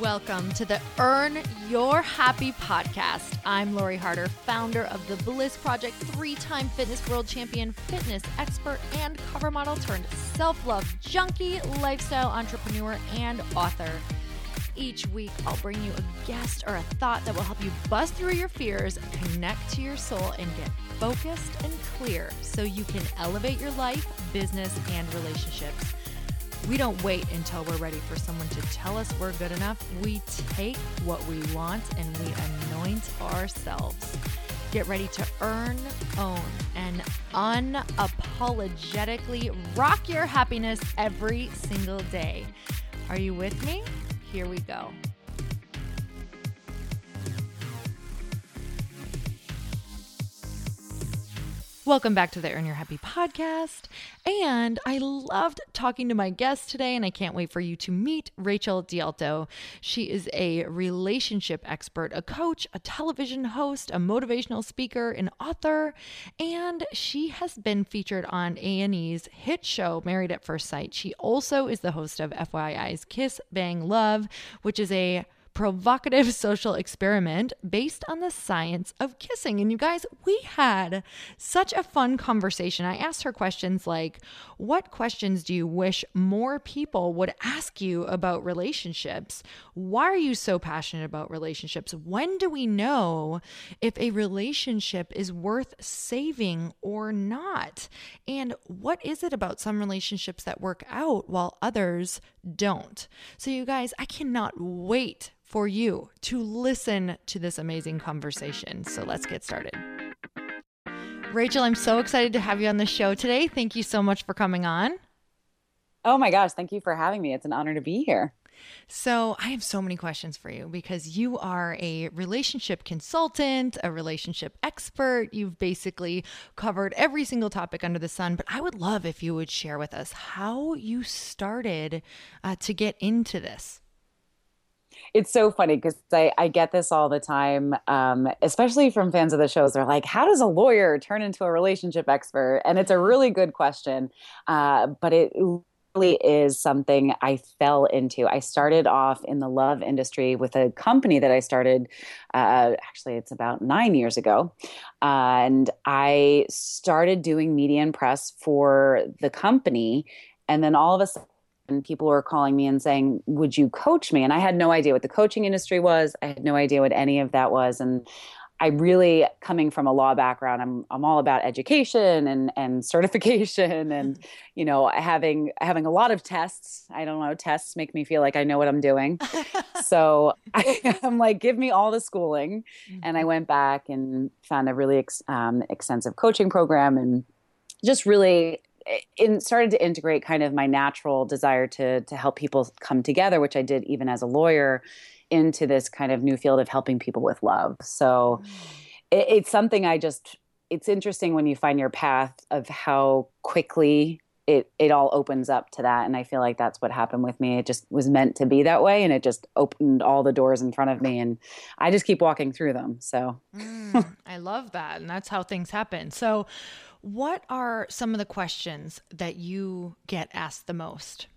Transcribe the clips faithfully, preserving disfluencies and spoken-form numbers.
Welcome to the Earn Your Happy podcast. I'm Lori Harder, founder of the Bliss Project, three-time fitness world champion, fitness expert, and cover model turned self-love junkie, lifestyle entrepreneur, and author. Each week, I'll bring you a guest or a thought that will help you bust through your fears, connect to your soul, and get focused and clear so you can elevate your life, business, and relationships. We don't wait until we're ready for someone to tell us we're good enough. We take what we want and we anoint ourselves. Get ready to earn, own, and unapologetically rock your happiness every single day. Are you with me? Here we go. Welcome back to the Earn Your Happy podcast. And I loved talking to my guest today, and I can't wait for you to meet Rachel D'Alto. She is a relationship expert, a coach, a television host, a motivational speaker, an author, and she has been featured on A and E's hit show, Married at First Sight. She also is the host of F Y I's Kiss Bang Love, which is a provocative social experiment based on the science of kissing. And you guys, we had such a fun conversation. I asked her questions like, what questions do you wish more people would ask you about relationships? Why are you so passionate about relationships? When do we know if a relationship is worth saving or not? And what is it about some relationships that work out while others don't? So you guys, I cannot wait for you to listen to this amazing conversation. So let's get started. Rachel, I'm so excited to have you on the show today. Thank you so much for coming on. Oh my gosh, thank you for having me. It's an honor to be here. So I have so many questions for you because you are a relationship consultant, a relationship expert. You've basically covered every single topic under the sun, but I would love if you would share with us how you started uh, to get into this. It's so funny because I, I get this all the time, um, especially from fans of the shows. They're like, how does a lawyer turn into a relationship expert? And it's a really good question, uh, but it really is something I fell into. I started off in the love industry with a company that I started, uh, actually, it's about nine years ago. Uh, and I started doing media and press for the company. And then all of a sudden, and people were calling me and saying, would you coach me? And I had no idea what the coaching industry was. I had no idea what any of that was. And I really, coming from a law background, I'm I'm all about education and and certification and, you know, having having a lot of tests. I don't know, tests make me feel like I know what I'm doing. So I, I'm like, give me all the schooling. And I went back and found a really ex, um, extensive coaching program and just really in started to integrate kind of my natural desire to to help people come together, which I did even as a lawyer, into this kind of new field of helping people with love. So mm. it, it's something I just, it's interesting when you find your path of how quickly it it all opens up to that. And I feel like that's what happened with me. It just was meant to be that way. And it just opened all the doors in front of me. And I just keep walking through them. So mm, I love that. And that's how things happen. So what are some of the questions that you get asked the most?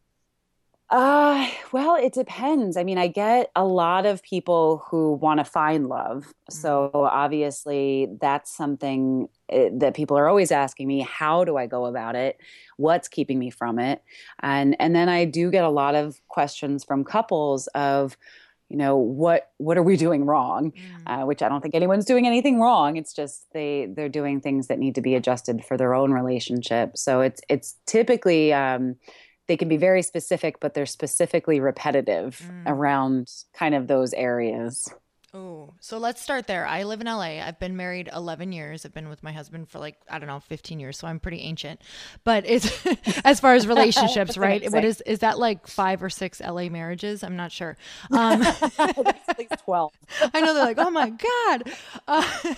Uh, well, it depends. I mean, I get a lot of people who want to find love. So obviously that's something that people are always asking me, how do I go about it? What's keeping me from it? And, and then I do get a lot of questions from couples of, you know, what, what are we doing wrong? Mm. Uh, which I don't think anyone's doing anything wrong. It's just they, they're doing things that need to be adjusted for their own relationship. So it's, it's typically, um, they can be very specific, but they're specifically repetitive mm. around kind of those areas. Oh, so let's start there. I live in L A. I've been married eleven years. I've been with my husband for like, I don't know, fifteen years. So I'm pretty ancient, but it's as far as relationships, right? What is, is that like five or six L A marriages? I'm not sure. Um, at least twelve. I know they're like, oh my God. Uh,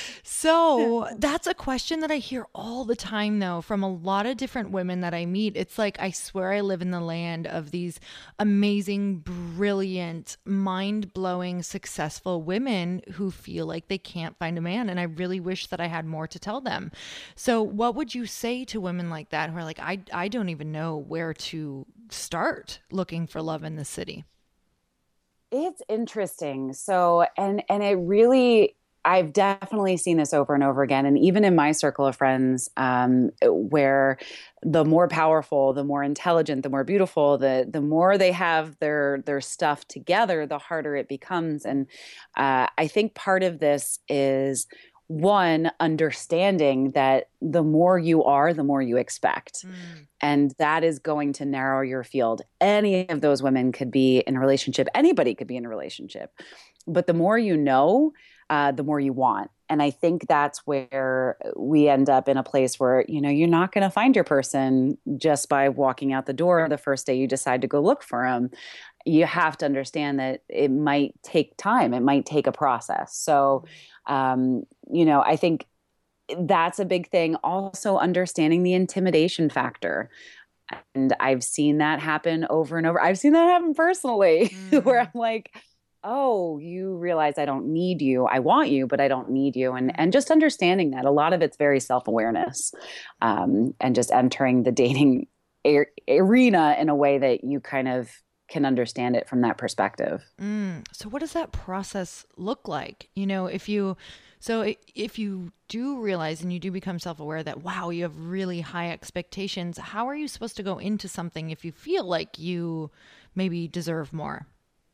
so that's a question that I hear all the time though, from a lot of different women that I meet. It's like, I swear I live in the land of these amazing, brilliant, mind-blowing, successful women who feel like they can't find a man. And I really wish that I had more to tell them. So what would you say to women like that who are like, I, I don't even know where to start looking for love in the city? It's interesting. So, and and it really, I've definitely seen this over and over again, and even in my circle of friends, um, where the more powerful, the more intelligent, the more beautiful, the the more they have their their stuff together, the harder it becomes. And uh, I think part of this is one understanding that the more you are, the more you expect. Mm. And that is going to narrow your field. Any of those women could be in a relationship. Anybody could be in a relationship. But the more you know, uh, the more you want. And I think that's where we end up in a place where, you know, you're not going to find your person just by walking out the door the first day you decide to go look for them. You have to understand that it might take time, it might take a process. So, um, you know, I think that's a big thing. Also, understanding the intimidation factor. And I've seen that happen over and over. I've seen that happen personally, where I'm Mm. like, oh, you realize I don't need you. I want you, but I don't need you. And Mm. and just understanding that a lot of it's very self-awareness, um, and just entering the dating a- arena in a way that you kind of can understand it from that perspective. Mm. So what does that process look like? You know, if you, so i- if you do realize and you do become self-aware that, wow, you have really high expectations, how are you supposed to go into something if you feel like you maybe deserve more?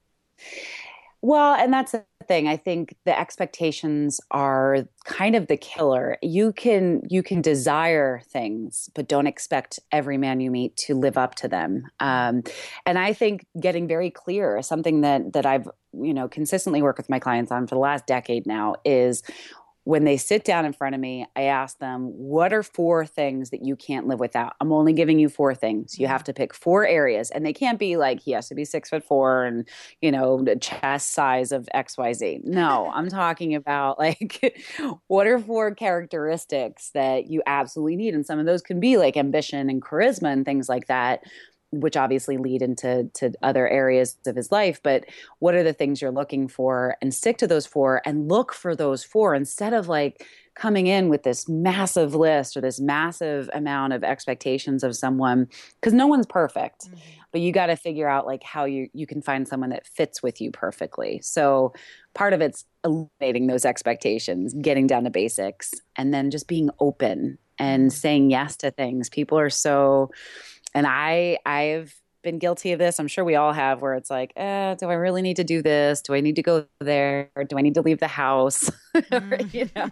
Well, and that's the thing. I think the expectations are kind of the killer. You can you can desire things, but don't expect every man you meet to live up to them. Um, and I think getting very clear, something that that I've you know consistently worked with my clients on for the last decade now, is when they sit down in front of me, I ask them, what are four things that you can't live without? I'm only giving you four things. You have Mm. to pick four areas, and they can't be like, he has to be six foot four and, you know, the chest size of X Y Z. No, I'm talking about like, what are four characteristics that you absolutely need? And some of those can be like ambition and charisma and things like that, which obviously lead into to other areas of his life. But what are the things you're looking for, and stick to those four and look for those four instead of like coming in with this massive list or this massive amount of expectations of someone, because no one's perfect. Mhm. But you got to figure out like how you you can find someone that fits with you perfectly. So part of it's eliminating those expectations, getting down to basics, and then just being open and Mm. saying yes to things. People are so, and I I've been guilty of this. I'm sure we all have, where it's like, eh, do I really need to do this? Do I need to go there? Or do I need to leave the house? you know. Mm.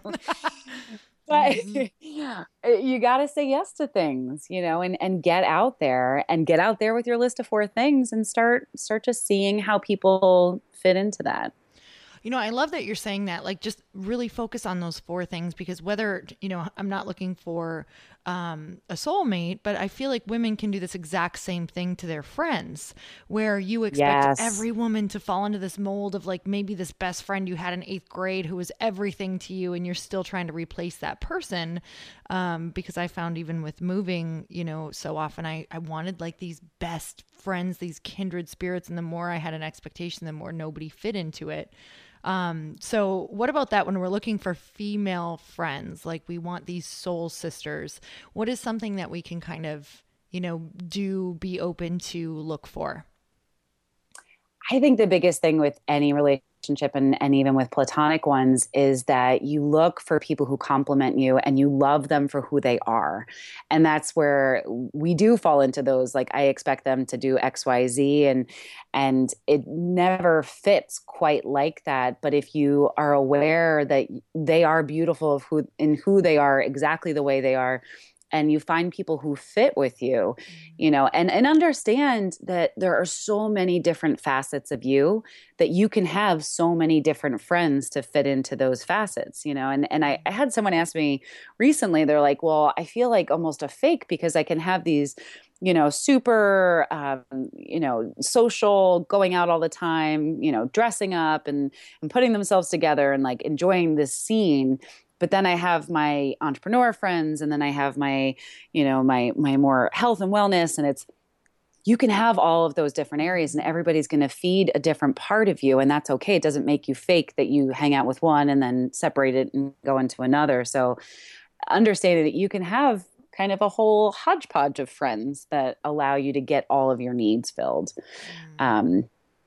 But Mhm. you got to say yes to things, you know, and and get out there and get out there with your list of four things and start start just seeing how people fit into that. You know, I love that you're saying that. Like, just really focus on those four things because whether, you know, I'm not looking for um, a soulmate, but I feel like women can do this exact same thing to their friends where you expect Yes. every woman to fall into this mold of like maybe this best friend you had in eighth grade who was everything to you and you're still trying to replace that person. Um, because I found even with moving, you know, so often I, I wanted like these best friends, these kindred spirits. And the more I had an expectation, the more nobody fit into it. Um, so what about that when we're looking for female friends? Like we want these soul sisters. What is something that we can kind of, you know, do be open to look for? I think the biggest thing with any relationship, and, and even with platonic ones, is that you look for people who complement you and you love them for who they are. And that's where we do fall into those, like I expect them to do X, Y, Z, and and it never fits quite like that. But if you are aware that they are beautiful of who in who they are, exactly the way they are, and you find people who fit with you, you know, and and understand that there are so many different facets of you, that you can have so many different friends to fit into those facets, you know. And and I, I had someone ask me recently, they're like, well, I feel like almost a fake because I can have these, you know, super um, you know, social, going out all the time, you know, dressing up and and putting themselves together and like enjoying this scene. But then I have my entrepreneur friends, and then I have my, you know, my my more health and wellness. And it's, you can have all of those different areas, and everybody's going to feed a different part of you, and that's okay. It doesn't make you fake that you hang out with one and then separate it and go into another. So understanding that you can have kind of a whole hodgepodge of friends that allow you to get all of your needs filled. Mm. Um,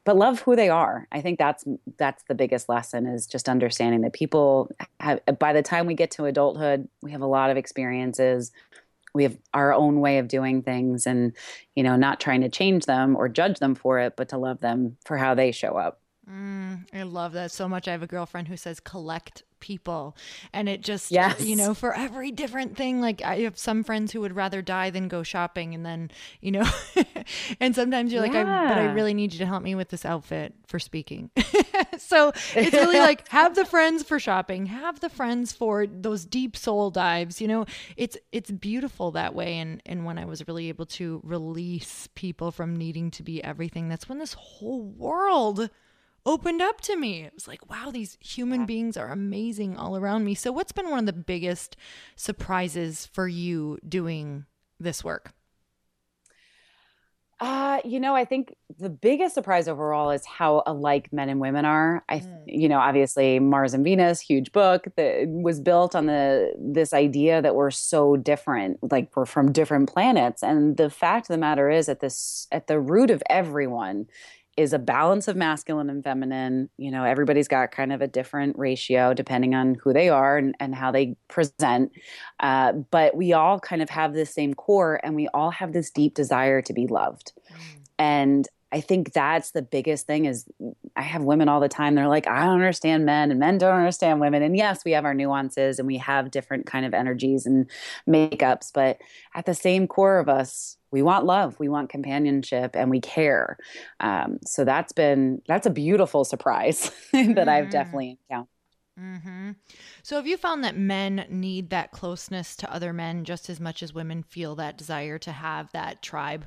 but love who they are. I think that's that's the biggest lesson, is just understanding that people have, by the time we get to adulthood, we have a lot of experiences. We have our own way of doing things, and, you know, not trying to change them or judge them for it, but to love them for how they show up. Mm, I love that so much. I have a girlfriend who says collect people. And it just, you Yes. know, for every different thing, like I have some friends who would rather die than go shopping. And then, you know, and sometimes you're like, I, but I Yeah. really need you to help me with this outfit for speaking. So it's really like have the friends for shopping, have the friends for those deep soul dives. You know, it's, it's beautiful that way. And, and when I was really able to release people from needing to be everything, that's when this whole world opened up to me. It was like, wow, these human beings are amazing all around me. So what's been one of the biggest surprises for you doing this work? Uh, you know, I think the biggest surprise overall is how alike men and women are. I, Mm. you know, obviously Mars and Venus, huge book that was built on the this idea that we're so different, like we're from different planets. And the fact of the matter is, at this at the root of everyone is a balance of masculine and feminine. You know, everybody's got kind of a different ratio depending on who they are and, and how they present. Uh, but we all kind of have this same core, and we all have this deep desire to be loved. Mm. And I think that's the biggest thing. Is I have women all the time. They're like, I don't understand men, and men don't understand women. And yes, we have our nuances, and we have different kind of energies and makeups. But at the same core of us, we want love, we want companionship, and we care. Um, so that's been, that's a beautiful surprise that I've Mm-hmm. definitely encountered. Mm-hmm. So have you found that men need that closeness to other men just as much as women feel that desire to have that tribe?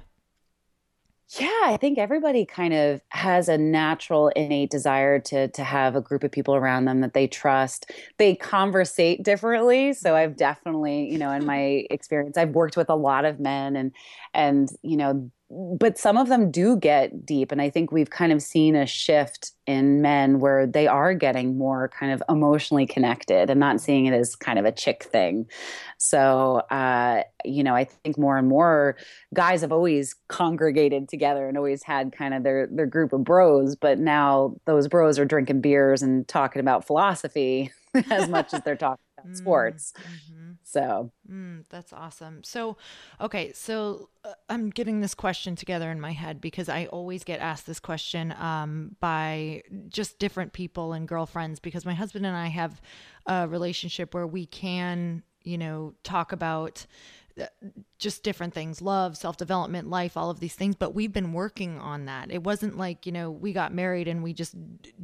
Yeah, I think everybody kind of has a natural innate desire to to have a group of people around them that they trust. They conversate differently. So I've definitely, you know, in my experience, I've worked with a lot of men, and and you know, but some of them do get deep. And I think we've kind of seen a shift in men where they are getting more kind of emotionally connected and not seeing it as kind of a chick thing. So uh, you know, I think more and more guys have always congregated together and always had kind of their their group of bros, but now those bros are drinking beers and talking about philosophy as much as they're talking about Mm, sports. mm-hmm. So, Mm, that's awesome. So, okay, so uh, I'm getting this question together in my head because I always get asked this question um, by just different people and girlfriends because my husband and I have a relationship where we can, you know, talk about uh, just different things, love, self-development, life, all of these things, but we've been working on that. It wasn't like, you know, we got married and we just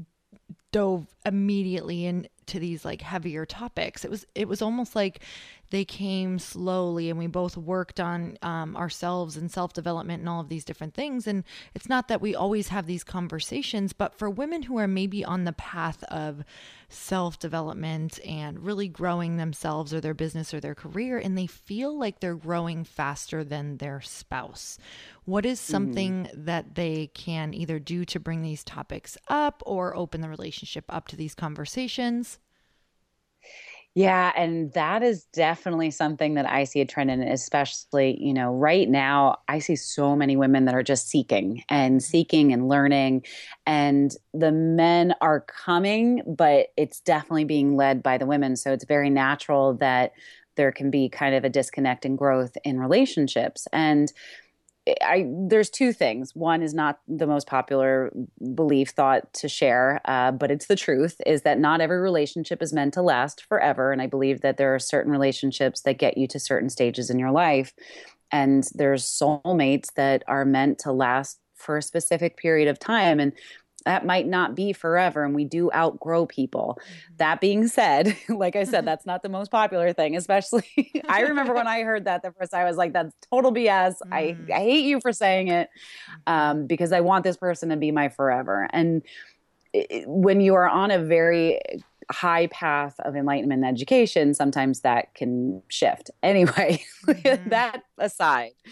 dove immediately into these like heavier topics. It was it was almost like they came slowly, and we both worked on um, ourselves and self development and all of these different things. And it's not that we always have these conversations, but for women who are maybe on the path of self development and really growing themselves or their business or their career, and they feel like they're growing faster than their spouse, what is mhm. something that they can either do to bring these topics up or open the relationship up to these conversations? Yeah, and that is definitely something that I see a trend in, especially, you know, right now, I see so many women that are just seeking and Mhm. seeking and learning. And the men are coming, but it's definitely being led by the women. So it's very natural that there can be kind of a disconnect and growth in relationships. And I there's two things. One is not the most popular belief thought to share, uh, but it's the truth. Is that not every relationship is meant to last forever, and I believe that there are certain relationships that get you to certain stages in your life, and there's soulmates that are meant to last for a specific period of time, and that might not be forever, and we do outgrow people. That being said, like I said, that's not the most popular thing, especially I remember when I heard that the first time, I was like, that's total B S. I, I Mm, hate you for saying it, mhm, um, because I want this person to be my forever. And it, when you are on a very high path of enlightenment and education, sometimes that can shift. Anyway, mhm, that aside,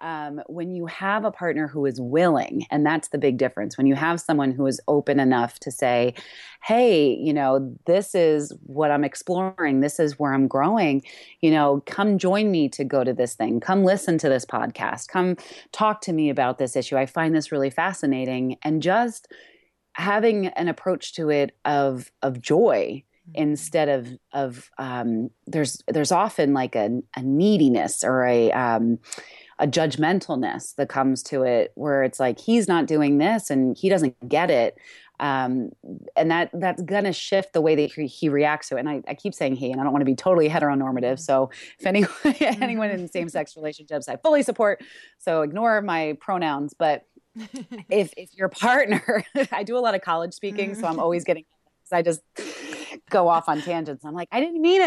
um, when you have a partner who is willing, and that's the big difference, when you have someone who is open enough to say, hey, you know, this is what I'm exploring, this is where I'm growing, you know, come join me to go to this thing, come listen to this podcast, come talk to me about this issue. I find this really fascinating. And just having an approach to it of of joy instead of of um, there's there's often like a, a neediness or a um, a judgmentalness that comes to it, where it's like he's not doing this and he doesn't get it, um, and that that's gonna shift the way that he, he reacts to it. And I, I keep saying he, and I don't want to be totally heteronormative. So if anyone anyone in same sex relationships, I fully support. So ignore my pronouns, but if if your partner, I do a lot of college speaking, so I'm always getting, I just go off on tangents. I'm like, I didn't mean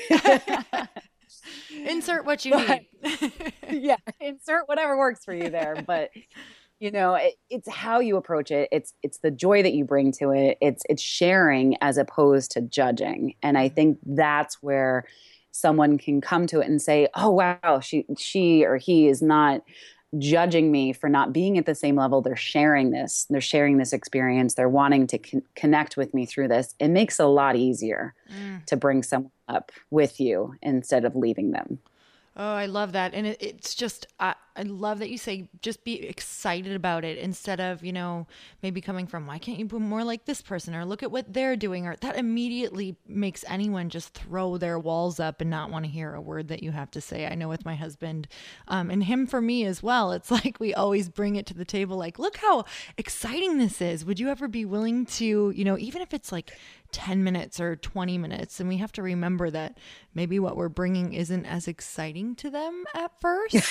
it. Insert what you but, need. Yeah, insert whatever works for you there. But you know, it, it's how you approach it. It's it's the joy that you bring to it. It's it's sharing as opposed to judging. And I think that's where someone can come to it and say, oh wow, she she or he is not judging me for not being at the same level. They're sharing this. They're sharing this experience. They're wanting to con- connect with me through this. It makes it a lot easier mm. to bring someone up with you instead of leaving them. Oh, I love that. And it, it's just, I, I love that you say, just be excited about it instead of, you know, maybe coming from, why can't you be more like this person? Or look at what they're doing. Or that immediately makes anyone just throw their walls up and not want to hear a word that you have to say. I know with my husband, um, and him for me as well, it's like we always bring it to the table. Like, look how exciting this is. Would you ever be willing to, you know, even if it's like ten minutes or twenty minutes, and we have to remember that maybe what we're bringing isn't as exciting to them at first.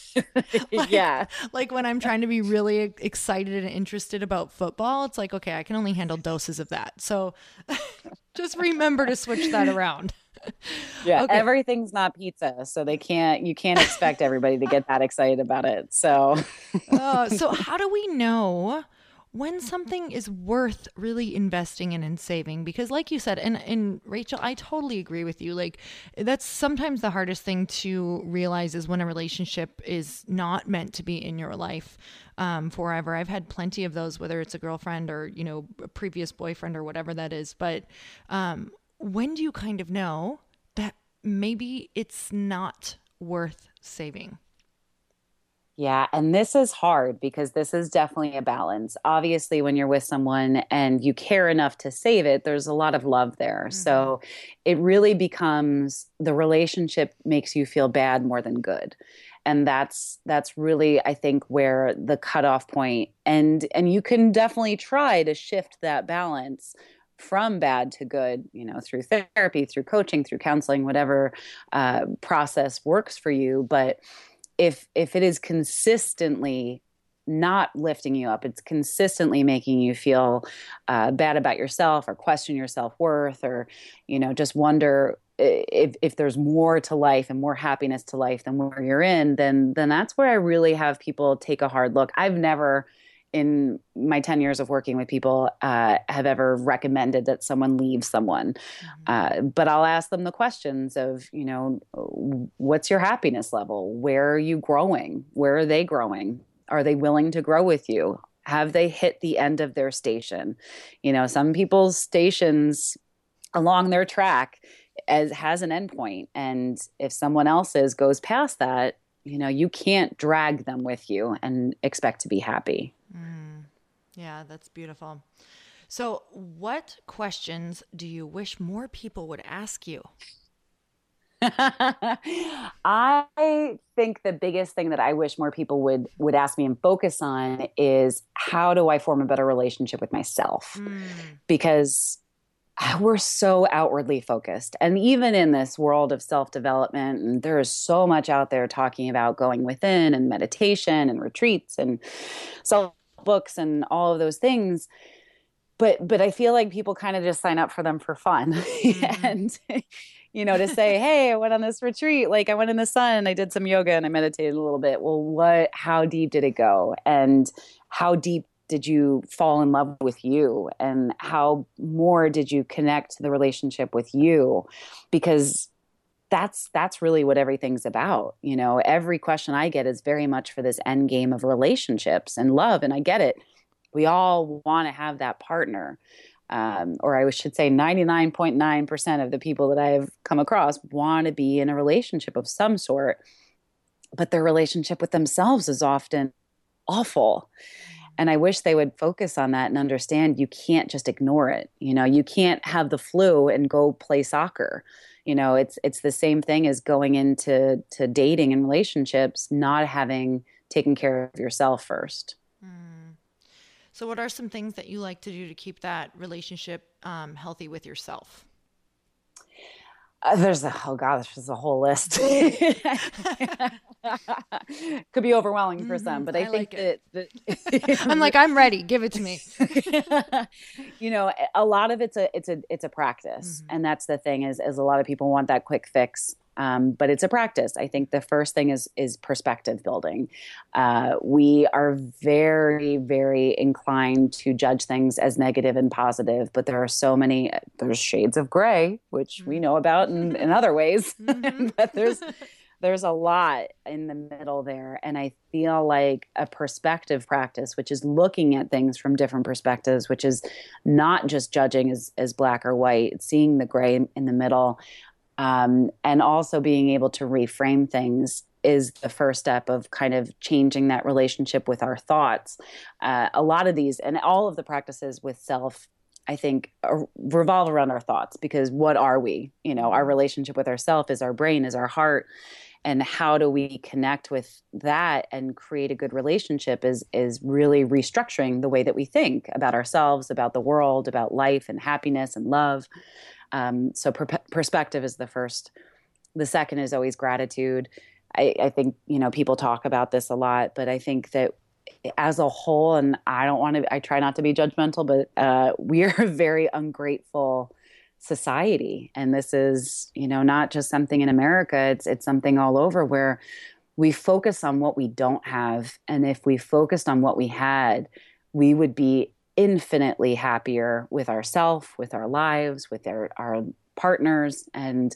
like, yeah. Like when I'm trying to be really excited and interested about football, it's like, okay, I can only handle doses of that. So just remember to switch that around. Yeah. Okay. Everything's not pizza. So they can't, you can't expect everybody to get that excited about it. So, uh, so how do we know when something is worth really investing in and saving? Because like you said, and, and Rachel, I totally agree with you. Like that's sometimes the hardest thing to realize is when a relationship is not meant to be in your life um, forever. I've had plenty of those, whether it's a girlfriend or, you know, a previous boyfriend or whatever that is. But um, when do you kind of know that maybe it's not worth saving? Yeah. And this is hard because this is definitely a balance. Obviously, when you're with someone and you care enough to save it, there's a lot of love there. Mm-hmm. So it really becomes the relationship makes you feel bad more than good. And that's that's really, I think, where the cutoff point, and and you can definitely try to shift that balance from bad to good, you know, through therapy, through coaching, through counseling, whatever uh, process works for you. But if if it is consistently not lifting you up, it's consistently making you feel uh, bad about yourself or question your self-worth, or, you know, just wonder if if there's more to life and more happiness to life than where you're in, then then that's where I really have people take a hard look. I've never, in my ten years of working with people, uh, have ever recommended that someone leave someone. Mm-hmm. Uh, but I'll ask them the questions of, you know, what's your happiness level? Where are you growing? Where are they growing? Are they willing to grow with you? Have they hit the end of their station? You know, some people's stations along their track as has an endpoint. And if someone else's goes past that, you know, you can't drag them with you and expect to be happy. Mm. Yeah, that's beautiful. So what questions do you wish more people would ask you? I think the biggest thing that I wish more people would would ask me and focus on is, how do I form a better relationship with myself? Mm. Because we're so outwardly focused. And even in this world of self-development, and there is so much out there talking about going within and meditation and retreats and self books and all of those things. But but I feel like people kind of just sign up for them for fun. Mm-hmm. And, you know, to say, hey, I went on this retreat, like I went in the sun, I did some yoga and I meditated a little bit. Well, what, how deep did it go? And how deep did you fall in love with you? And how more did you connect the relationship with you? Because that's that's really what everything's about. You know, every question I get is very much for this end game of relationships and love. And I get it. We all want to have that partner. Um, or I should say ninety-nine point nine percent of the people that I've come across want to be in a relationship of some sort, but their relationship with themselves is often awful. And I wish they would focus on that and understand you can't just ignore it. You know, you can't have the flu and go play soccer. You know, it's it's the same thing as going into to dating and relationships, not having taken care of yourself first. Mm. So what are some things that you like to do to keep that relationship um, healthy with yourself? Uh, there's a, oh gosh, there's a whole list. Could be overwhelming for some, but I, I think like that, that I'm like, I'm ready. Give it to me. You know, a lot of it's a, it's a, it's a practice. Mm-hmm. And that's the thing is, is a lot of people want that quick fix. Um, but it's a practice. I think the first thing is is perspective building. Uh, we are very, very inclined to judge things as negative and positive, but there are so many, there's shades of gray, which we know about in, in other ways, mm-hmm. but there's there's a lot in the middle there. And I feel like a perspective practice, which is looking at things from different perspectives, which is not just judging as, as black or white, it's seeing the gray in the middle. Um, and also being able to reframe things is the first step of kind of changing that relationship with our thoughts. Uh, a lot of these and all of the practices with self, I think, uh, revolve around our thoughts, because what are we? You know, our relationship with ourself is our brain, is our heart. And how do we connect with that and create a good relationship is is really restructuring the way that we think about ourselves, about the world, about life and happiness and love. Um, so per- perspective is the first. The second is always gratitude. I, I think, you know, people talk about this a lot, but I think that as a whole, and I don't want to, I try not to be judgmental, but uh, we are a very ungrateful society. And this is, you know, not just something in America, it's, it's something all over where we focus on what we don't have. And if we focused on what we had, we would be infinitely happier with ourselves, with our lives, with our, our partners. And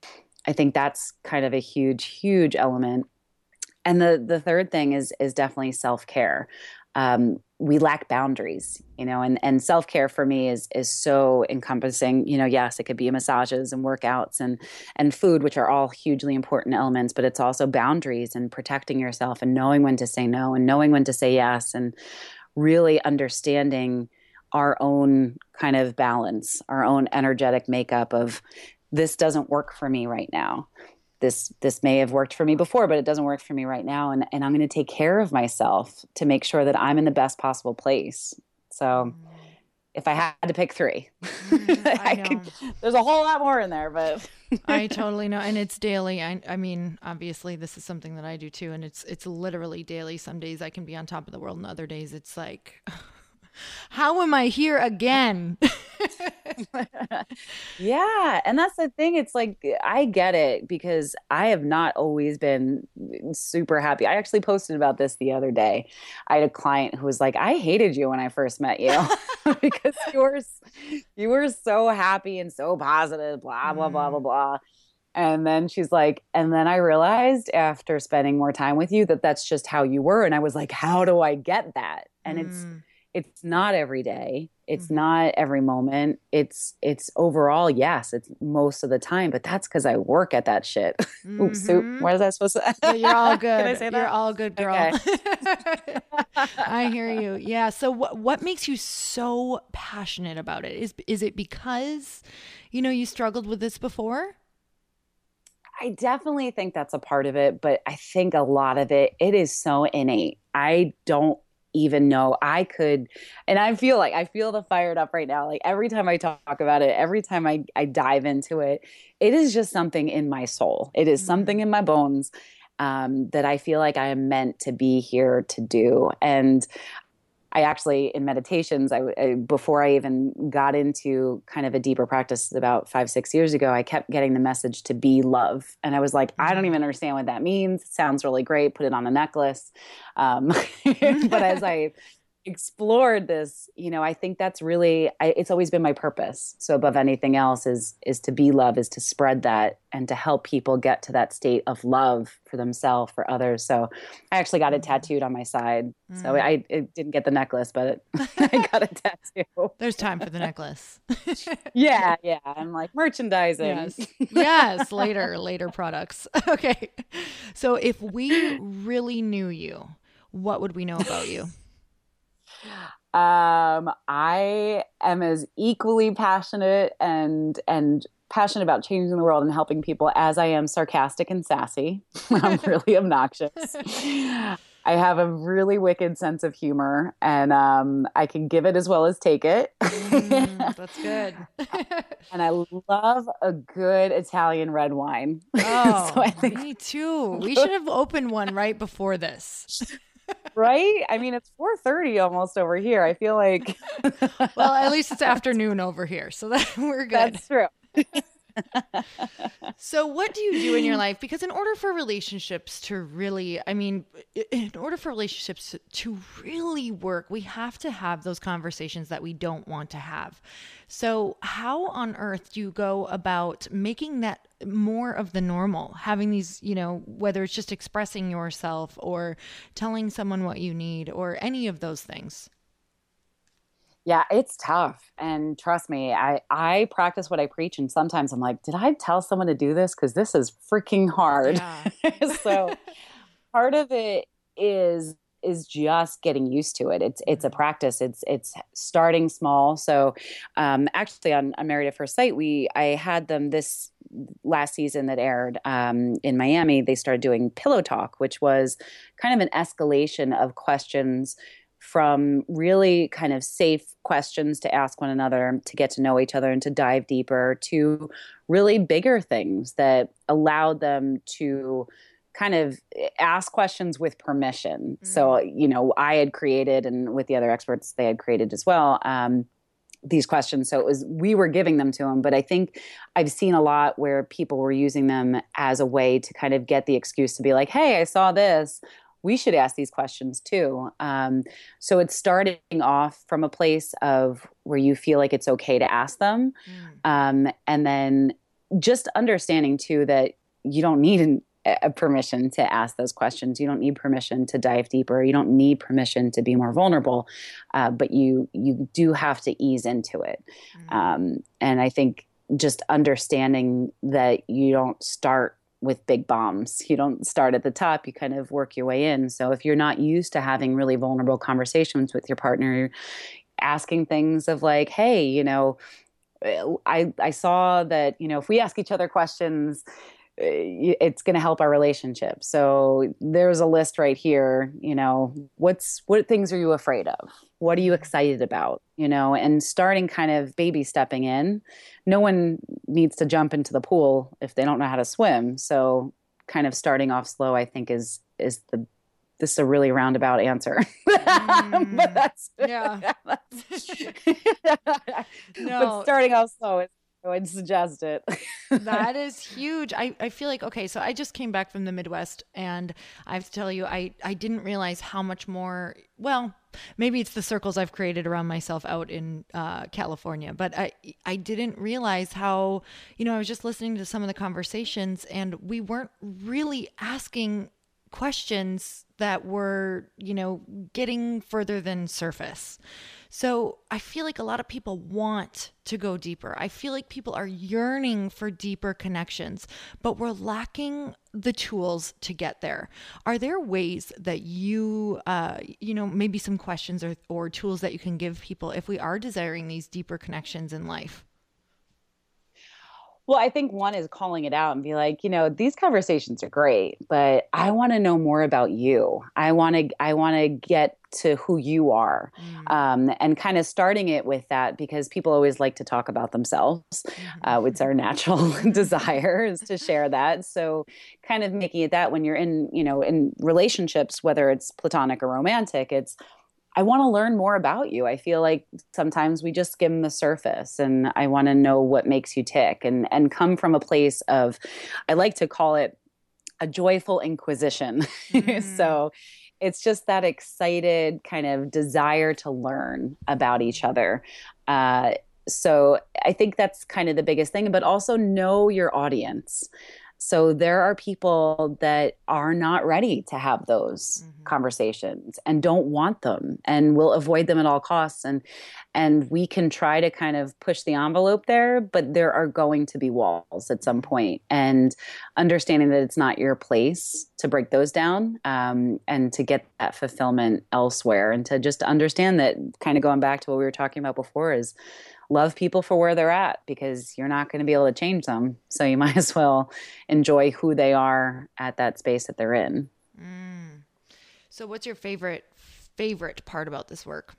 I think that's kind of a huge, huge element. And the the third thing is is definitely self-care. Um, we lack boundaries, you know, and, and self-care for me is is so encompassing. You know, yes, it could be massages and workouts and and food, which are all hugely important elements, but it's also boundaries and protecting yourself and knowing when to say no and knowing when to say yes, and really understanding our own kind of balance, our own energetic makeup of this doesn't work for me right now. This this may have worked for me before, but it doesn't work for me right now. And, and I'm going to take care of myself to make sure that I'm in the best possible place. So mm. if I had to pick three, mm, I, I could, there's a whole lot more in there, but I totally know. And it's daily. I, I mean, obviously this is something that I do too. And it's, it's literally daily. Some days I can be on top of the world and other days it's like, how am I here again? Yeah. And that's the thing. It's like, I get it because I have not always been super happy. I actually posted about this the other day. I had a client who was like, I hated you when I first met you because you were, you were so happy and so positive, blah, blah, blah, blah, blah. And then she's like, and then I realized after spending more time with you that that's just how you were. And I was like, how do I get that? And mm. it's, It's not every day. It's mm-hmm. not every moment. It's it's overall, yes, it's most of the time, but that's because I work at that shit. Mm-hmm. Oops, so where is that supposed to yeah, you're all good. Can I say that? You're all good, girl. Okay. I hear you. Yeah. So what what makes you so passionate about it? Is is it because, you know, you struggled with this before? I definitely think that's a part of it, but I think a lot of it, it is so innate. I don't even know I could, and I feel like I feel the fired up right now. Like every time I talk about it, every time I, I dive into it, it is just something in my soul. It is mm-hmm. something in my bones um, that I feel like I am meant to be here to do. And I actually, in meditations, I, I before I even got into kind of a deeper practice about five, six years ago, I kept getting the message to be love. And I was like, I don't even understand what that means. It sounds really great. Put it on a necklace. Um, but as I explored this, you know, I think that's really, I, it's always been my purpose. So above anything else is, is to be love, is to spread that and to help people get to that state of love for themselves, for others. So I actually got it tattooed on my side. Mm. So I, I didn't get the necklace, but I got a tattoo. There's time for the necklace. yeah. Yeah. I'm like merchandising. Yes. Yes. Later, later products. Okay. So if we really knew you, what would we know about you? Um, I am as equally passionate and and passionate about changing the world and helping people as I am sarcastic and sassy. I'm really obnoxious. I have a really wicked sense of humor, and um, I can give it as well as take it. Mm, that's good. And I love a good Italian red wine. Oh, so I think me too. We should have opened one right before this. Right? I mean, it's four thirty almost over here. I feel like. Well, at least it's afternoon over here, so that we're good. That's true. So what do you do in your life? Because in order for relationships to really, I mean, in order for relationships to really work, we have to have those conversations that we don't want to have. So how on earth do you go about making that more of the normal, having these, you know, whether it's just expressing yourself or telling someone what you need or any of those things? Yeah, it's tough. And trust me, I, I practice what I preach. And sometimes I'm like, did I tell someone to do this? Because this is freaking hard. Yeah. So part of it is is just getting used to it. It's it's a practice. It's it's starting small. So um, actually on, on Married at First Sight, we I had them this last season that aired um, in Miami. They started doing Pillow Talk, which was kind of an escalation of questions from really kind of safe questions to ask one another, to get to know each other and to dive deeper, to really bigger things that allowed them to kind of ask questions with permission. Mm-hmm. So, you know, I had created, and with the other experts, they had created as well, um, these questions. So it was, we were giving them to them. But I think I've seen a lot where people were using them as a way to kind of get the excuse to be like, hey, I saw this. We should ask these questions too. Um, so it's starting off from a place of where you feel like it's okay to ask them. Mm. Um, and then just understanding too that you don't need an, a permission to ask those questions. You don't need permission to dive deeper. You don't need permission to be more vulnerable. Uh, but you you do have to ease into it. Mm. Um, and I think just understanding that you don't start with big bombs. You don't start at the top, you kind of work your way in. So if you're not used to having really vulnerable conversations with your partner, you're asking things of like, hey, you know, I I saw that, you know, if we ask each other questions, it's going to help our relationship. So there's a list right here, you know, what's, what things are you afraid of? What are you excited about? You know, and starting kind of baby stepping in. No one needs to jump into the pool if they don't know how to swim. So kind of starting off slow, I think is, is the, this is a really roundabout answer. Mm, but that's, yeah. No. But starting off slow is, I would suggest it. That is huge. I, I feel like, okay, so I just came back from the Midwest, and I have to tell you, I, I didn't realize how much more, well, maybe it's the circles I've created around myself out in uh, California, but I, I didn't realize how, you know, I was just listening to some of the conversations, and we weren't really asking questions that were, you know, getting further than surface. So I feel like a lot of people want to go deeper. I feel like people are yearning for deeper connections, but we're lacking the tools to get there. Are there ways that you, uh, you know, maybe some questions or, or tools that you can give people if we are desiring these deeper connections in life? Well, I think one is calling it out and be like, you know, these conversations are great, but I want to know more about you. I want to, I want to get to who you are, mm. um, and kind of starting it with that, because people always like to talk about themselves. Mm-hmm. Uh, it's our natural desire is to share that. So kind of making it that when you're in, you know, in relationships, whether it's platonic or romantic, it's, I want to learn more about you. I feel like sometimes we just skim the surface, and I want to know what makes you tick, and, and come from a place of, I like to call it a joyful inquisition. Mm. So It's just that excited kind of desire to learn about each other. Uh, so I think that's kind of the biggest thing, but also know your audience. So there are people that are not ready to have those Mm-hmm. conversations and don't want them and will avoid them at all costs. And and we can try to kind of push the envelope there, but there are going to be walls at some point. And understanding that it's not your place to break those down, um, and to get that fulfillment elsewhere, and to just understand that, kind of going back to what we were talking about before, is love people for where they're at, because you're not going to be able to change them. So you might as well enjoy who they are at that space that they're in. Mm. So what's your favorite favorite part about this work?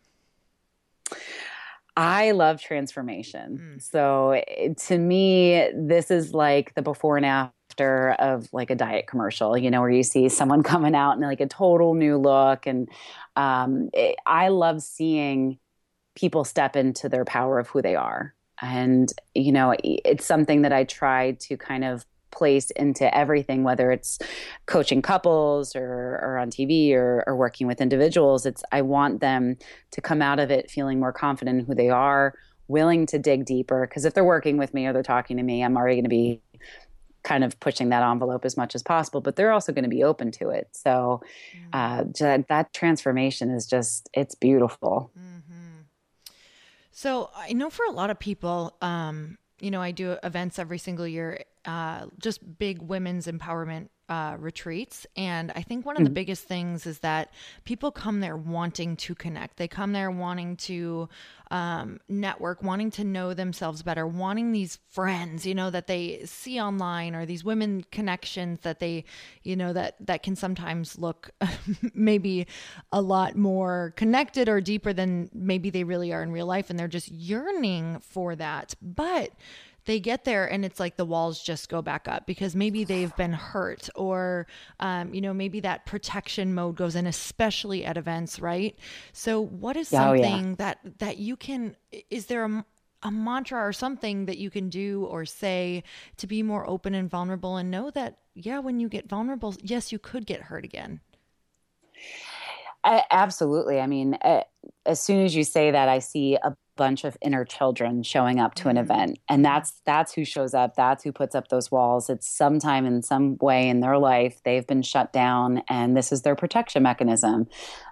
I love transformation. Mm. So it, to me, this is like the before and after of like a diet commercial, you know, where you see someone coming out in like a total new look. And um, it, I love seeing people step into their power of who they are. And, you know, it's something that I try to kind of place into everything, whether it's coaching couples or, or on T V or, or working with individuals. It's, I want them to come out of it feeling more confident in who they are, willing to dig deeper. Because if they're working with me or they're talking to me, I'm already going to be kind of pushing that envelope as much as possible, but they're also going to be open to it. So uh, that transformation is just, it's beautiful. Mm-hmm. So I know for a lot of people, um, you know, I do events every single year, uh, just big women's empowerment uh, retreats. And I think one of the biggest things is that people come there wanting to connect. They come there wanting to um, network, wanting to know themselves better, wanting these friends, you know, that they see online, or these women connections that they, you know, that, that can sometimes look maybe a lot more connected or deeper than maybe they really are in real life. And they're just yearning for that. But they get there and it's like the walls just go back up because maybe they've been hurt, or, um, you know, maybe that protection mode goes in, especially at events, right? So what is Oh, yeah. something that, that you can, is there a, a mantra or something that you can do or say to be more open and vulnerable and know that, yeah, when you get vulnerable, yes, you could get hurt again. I, absolutely. I mean, uh, as soon as you say that, I see a bunch of inner children showing up to an Mm. event, and that's that's who shows up. That's who puts up those walls. It's sometime in some way in their life they've been shut down, and this is their protection mechanism.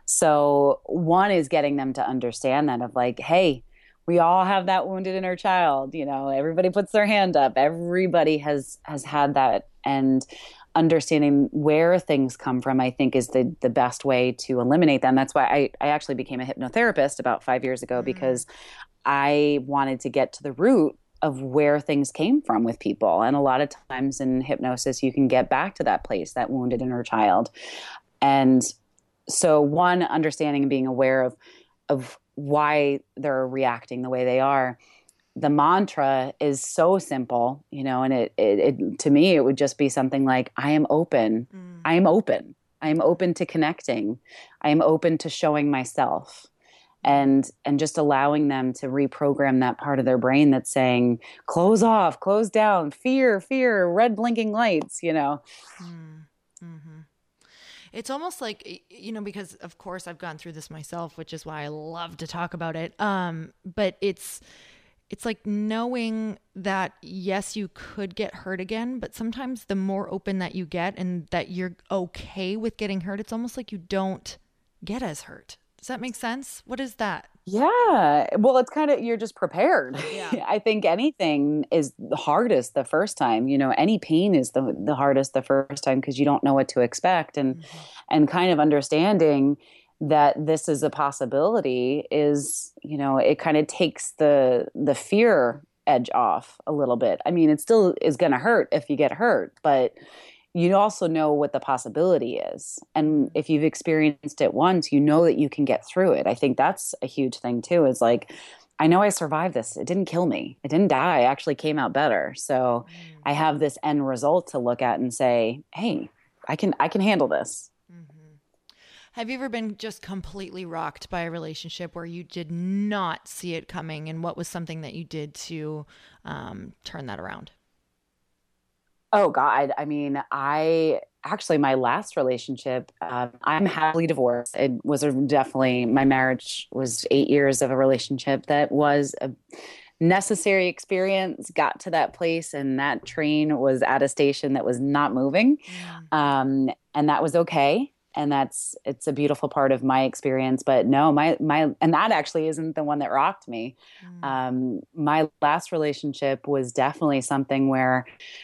So one is getting them to understand that, of like, hey, we all have that wounded inner child. You know, everybody puts their hand up. Everybody has has had that, and understanding where things come from, I think, is the the best way to eliminate them. That's why I, I actually became a hypnotherapist about five years ago, Mm. because I wanted to get to the root of where things came from with people. And a lot of times in hypnosis, you can get back to that place, that wounded inner child. And so one, understanding and being aware of of why they're reacting the way they are. The mantra is so simple, you know, and it, it, it to me, it would just be something like, I am open. Mm. I am open. I am open to connecting. I am open to showing myself. And and just allowing them to reprogram that part of their brain that's saying, close off, close down, fear, fear, red blinking lights, you know. Mm. Mm-hmm. It's almost like, you know, because of course I've gone through this myself, which is why I love to talk about it. Um, but it's, it's like knowing that, yes, you could get hurt again, but sometimes the more open that you get and that you're okay with getting hurt, it's almost like you don't get as hurt. Does that make sense? What is that? Yeah. Well, it's kind of, you're just prepared. Yeah. I think anything is the hardest the first time. You know, any pain is the the hardest the first time, because you don't know what to expect. And Mm-hmm. and kind of understanding that this is a possibility is, you know, it kind of takes the the fear edge off a little bit. I mean, it still is going to hurt if you get hurt, but you also know what the possibility is. And if you've experienced it once, you know that you can get through it. I think that's a huge thing too, is like, I know I survived this. It didn't kill me. It didn't die. I actually came out better. So Mm. I have this end result to look at and say, hey, I can, I can handle this. Mm-hmm. Have you ever been just completely rocked by a relationship where you did not see it coming? And what was something that you did to um, turn that around? Oh God. I mean, I actually my last relationship, um, I'm happily divorced. It was a, definitely, my marriage was eight years of a relationship that was a necessary experience, got to that place, and that train was at a station that was not moving. Mm. Um, and that was okay. And that's, it's a beautiful part of my experience. But no, my, my, and that actually isn't the one that rocked me. Mm. Um, my last relationship was definitely something where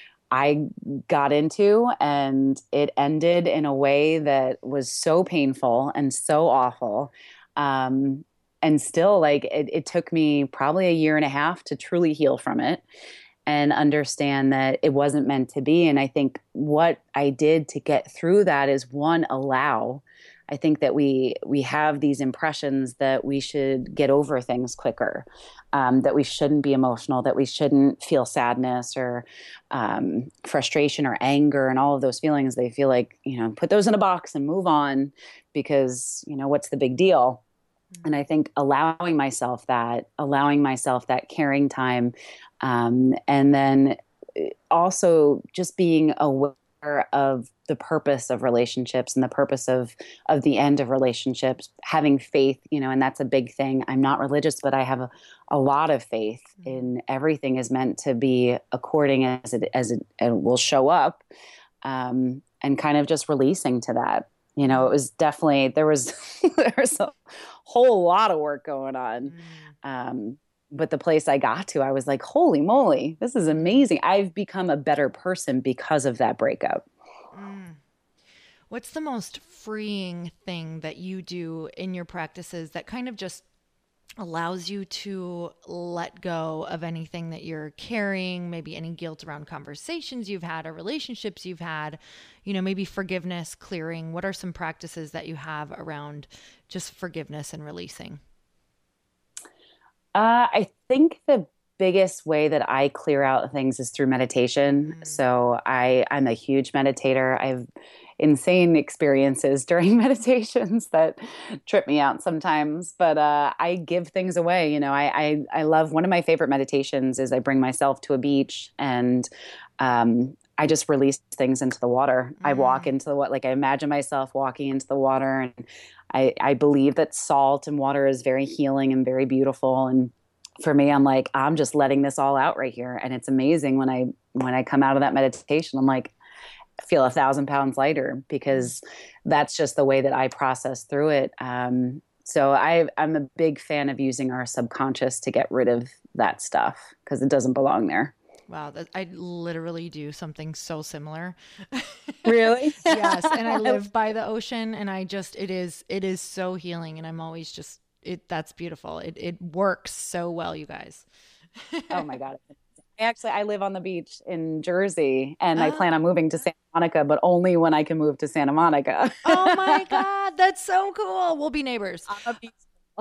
I got into and it ended in a way that was so painful and so awful. Um, and still, like, it, it took me probably a year and a half to truly heal from it and understand that it wasn't meant to be. And I think what I did to get through that is, one, allow. I think that we we have these impressions that we should get over things quicker, um, that we shouldn't be emotional, that we shouldn't feel sadness or um, frustration or anger and all of those feelings. They feel like, you know, put those in a box and move on because, you know, what's the big deal? And I think allowing myself that, allowing myself that caring time, um, and then also just being aware of the purpose of relationships and the purpose of of the end of relationships, having faith, you know, and that's a big thing. I'm not religious, but I have a, a lot of faith in everything is meant to be according as it as it, it will show up, um, and kind of just releasing to that. You know, it was definitely, there was, there was a whole lot of work going on. Mm. Um, but the place I got to, I was like, holy moly, this is amazing. I've become a better person because of that breakup. Mm. What's the most freeing thing that you do in your practices that kind of just allows you to let go of anything that you're carrying, maybe any guilt around conversations you've had or relationships you've had, you know, maybe forgiveness, clearing? What are some practices that you have around just forgiveness and releasing? Uh, I think the biggest way that I clear out things is through meditation. Mm. So I, I'm a huge meditator. I have insane experiences during meditations that trip me out sometimes, but uh, I give things away. You know, I, I, I love, one of my favorite meditations is I bring myself to a beach and um, I just release things into the water. Mm. I walk into the what, like I imagine myself walking into the water, and I, I believe that salt and water is very healing and very beautiful. And for me, I'm like, I'm just letting this all out right here. And it's amazing when I, when I come out of that meditation, I'm like, I feel a thousand pounds lighter because that's just the way that I process through it. Um, so I, I'm a big fan of using our subconscious to get rid of that stuff because it doesn't belong there. Wow, that, I literally do something so similar. Really? Yes, and I live by the ocean, and I just it is it is so healing, and I'm always just it. That's beautiful. It it works so well, you guys. Oh my God. Actually, I live on the beach in Jersey, and I plan Oh, on moving to Santa Monica, but only when I can move to Santa Monica. oh my God, that's so cool. We'll be neighbors. I'm a beach.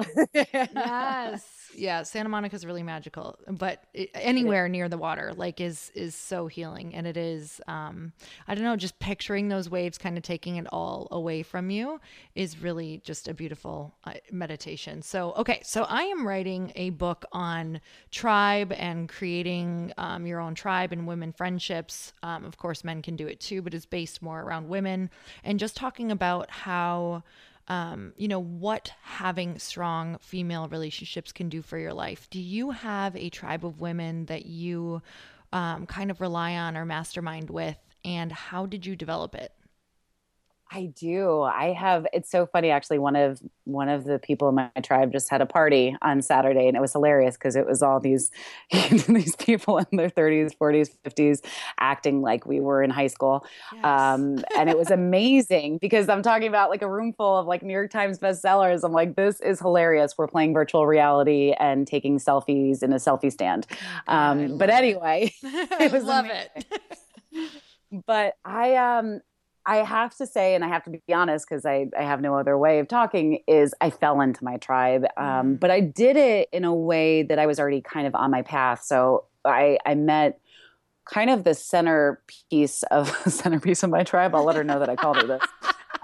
Yes. Yeah, Santa Monica is really magical, but it, anywhere near the water like is is so healing. And it is um I don't know, just picturing those waves kind of taking it all away from you is really just a beautiful uh, meditation. So okay, so I am writing a book on tribe and creating um, your own tribe and women friendships. Um, of course men can do it too, but it's based more around women, and just talking about how um, you know, what having strong female relationships can do for your life. Do you have a tribe of women that you um, kind of rely on or mastermind with, and how did you develop it? I do. I have, it's so funny actually. One of one of the people in my tribe just had a party on Saturday, and it was hilarious because it was all these these people in their thirties, forties, fifties acting like we were in high school. Yes. Um, and it was amazing because I'm talking about like a room full of like New York Times bestsellers. I'm like, this is hilarious. We're playing virtual reality and taking selfies in a selfie stand. Oh God, Um, but anyway, it. it was love amazing. it. But I um I have to say, and I have to be honest because I, I have no other way of talking, is I fell into my tribe. Um, Mm. but I did it in a way that I was already kind of on my path. So I, I met kind of the centerpiece of centerpiece of my tribe. I'll let her know that I called her this.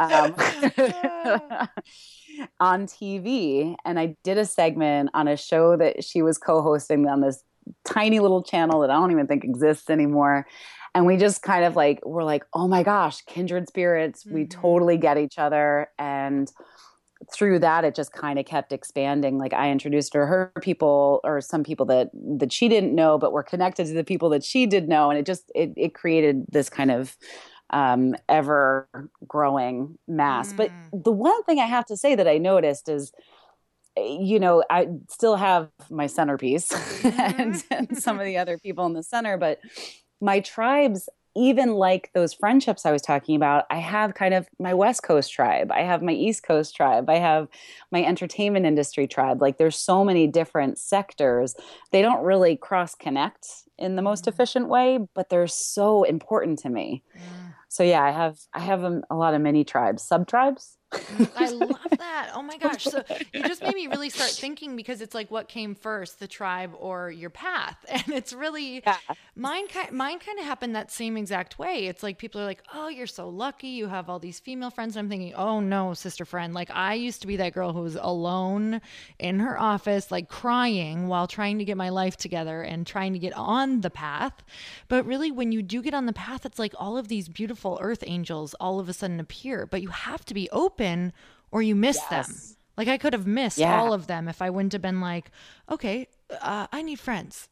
Um, on T V. And I did a segment on a show that she was co-hosting on this tiny little channel that I don't even think exists anymore. And we just kind of like, we're like, oh my gosh, kindred spirits. We Mm-hmm. totally get each other. And through that, it just kind of kept expanding. Like I introduced her, her people or some people that, that she didn't know, but were connected to the people that she did know. And it just, it, it created this kind of um, ever growing mass. But Mm. the one thing I have to say that I noticed is, you know, I still have my centerpiece and, and some of Mm. the other people in the center, but my tribes, even like those friendships I was talking about, I have kind of my West Coast tribe. I have my East Coast tribe. I have my entertainment industry tribe. Like there's so many different sectors. They don't really cross connect in the most Mm. efficient way, but they're so important to me. Mm. So yeah, I have I have a, a lot of mini tribes, sub tribes. Mm, I love that. Oh my gosh. So you just made me really start thinking because it's like what came first, the tribe or your path? And it's really Yeah. mine kind mine kind of happened that same exact way. It's like people are like, "Oh, you're so lucky. You have all these female friends." And I'm thinking, "Oh no, sister friend. Like I used to be that girl who was alone in her office like crying while trying to get my life together and trying to get on the path." But really when you do get on the path, it's like all of these beautiful earth angels all of a sudden appear, but you have to be open or you miss them. Yes. Like I could have missed Yeah. all of them if I wouldn't have been like, okay, uh, I need friends.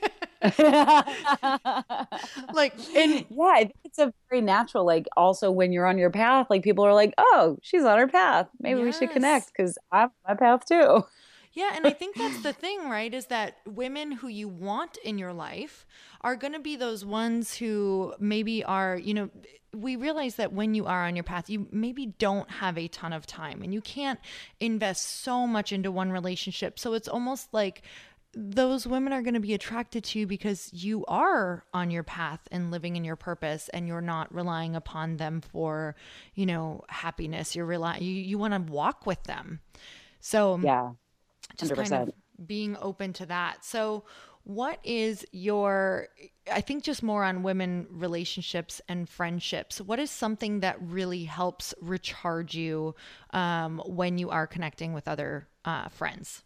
Like, and Yeah, I think it's a very natural, like also when you're on your path, like people are like, oh, she's on her path. Maybe we should yes. connect because I'm on my path too. Yeah, and I think that's the thing, right? Is that women who you want in your life are going to be those ones who maybe are, you know, we realize that when you are on your path, you maybe don't have a ton of time and you can't invest so much into one relationship. So it's almost like those women are going to be attracted to you because you are on your path and living in your purpose and you're not relying upon them for, you know, happiness. You're relying, you, you want to walk with them. So, Yeah, just kind of one hundred percent. being open to that. So, what is your, I think just more on women relationships and friendships, what is something that really helps recharge you um, when you are connecting with other uh, friends?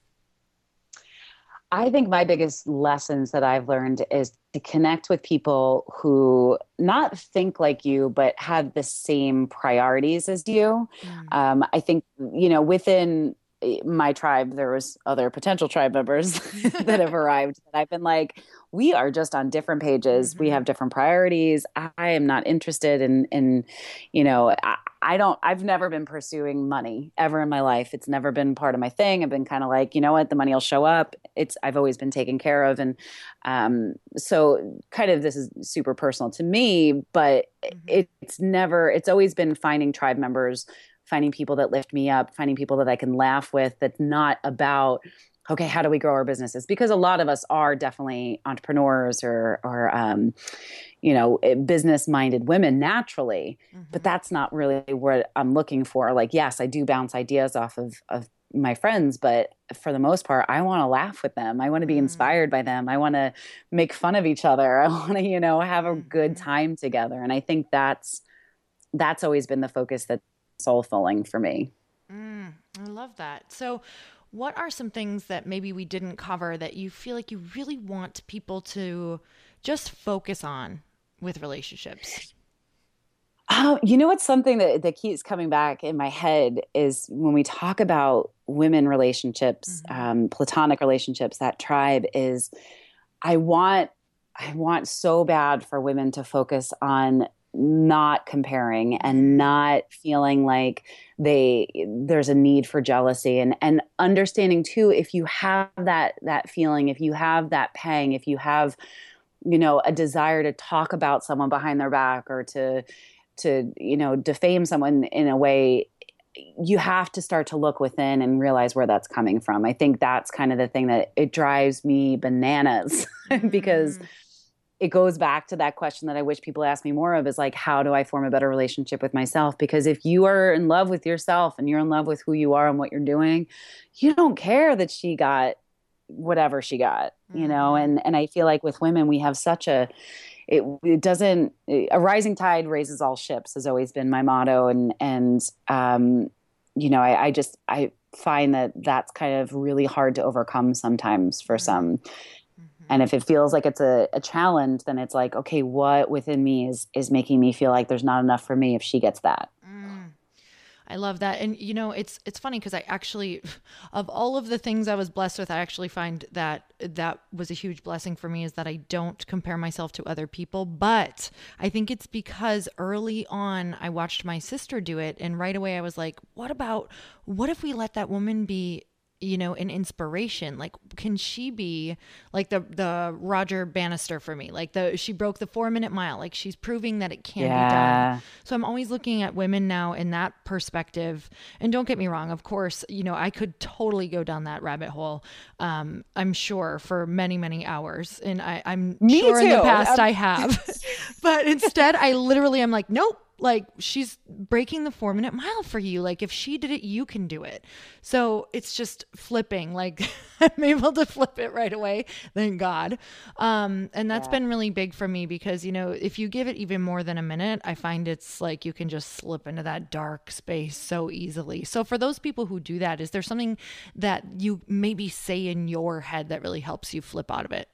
I think my biggest lessons that I've learned is to connect with people who not think like you, but have the same priorities as you. Mm. Um, I think, you know, within eh, my tribe, there was other potential tribe members that have arrived that I've been like, we are just on different pages. We Mm-hmm. have different priorities. I am not interested in, in, you know, I, I don't, I've never been pursuing money ever in my life. It's never been part of my thing. I've been kind of like, you know what, the money will show up. It's, I've always been taken care of. And um, so kind of this is super personal to me, but Mm-hmm. it, it's never, it's always been finding tribe members, finding people that lift me up, finding people that I can laugh with. That's not about, okay, how do we grow our businesses? Because a lot of us are definitely entrepreneurs or, or um, you know, business minded women naturally, but Mm-hmm. that's not really what I'm looking for. Like, yes, I do bounce ideas off of, of my friends, but for the most part, I want to laugh with them. I want to be Mm. inspired by them. I want to make fun of each other. I want to, you know, have a good Mm-hmm. time together. And I think that's, that's always been the focus that's soul filling for me. Mm, I love that. So, what are some things that maybe we didn't cover that you feel like you really want people to just focus on with relationships? Oh, you know what's something that, that keeps coming back in my head is when we talk about women relationships, Mm-hmm. um, platonic relationships, that tribe is I want I want so bad for women to focus on not comparing and Mm. not feeling like they there's a need for jealousy and and understanding too if you have that that feeling, if you have that pang, if you have you know a desire to talk about someone behind their back or to to you know defame someone in a way, you have to start to look within and realize where that's coming from. I think that's kind of the thing that it drives me bananas because Mm. it goes back to that question that I wish people ask me more of is like, how do I form a better relationship with myself? Because if you are in love with yourself and you're in love with who you are and what you're doing, you don't care that she got whatever she got, you know? Mm-hmm. And, and I feel like with women, we have such a, it, it doesn't, a rising tide raises all ships has always been my motto. And, and, um, you know, I, I just, I find that that's kind of really hard to overcome sometimes for Mm-hmm. some. And if it feels like it's a, a challenge, then it's like, okay, what within me is is making me feel like there's not enough for me if she gets that? Mm. I love that. And you know, it's it's funny because I actually of all of the things I was blessed with, I actually find that that was a huge blessing for me is that I don't compare myself to other people, but I think it's because early on I watched my sister do it and right away I was like, what about what if we let that woman be, you know, an inspiration? Like, can she be like the the Roger Bannister for me? Like the she broke the four minute mile. Like she's proving that it can be done. Yeah. So I'm always looking at women now in that perspective. And don't get me wrong, of course, you know, I could totally go down that rabbit hole. Um, I'm sure for many many hours, and I, I'm Me sure in the too. past Um, I have. But instead, I literally am like, nope. Like she's breaking the four minute mile for you. Like if she did it, you can do it. So it's just flipping. Like I'm able to flip it right away. Thank God. Um, and that's Yeah. been really big for me because, you know, if you give it even more than a minute, I find it's like you can just slip into that dark space so easily. So for those people who do that, is there something that you maybe say in your head that really helps you flip out of it?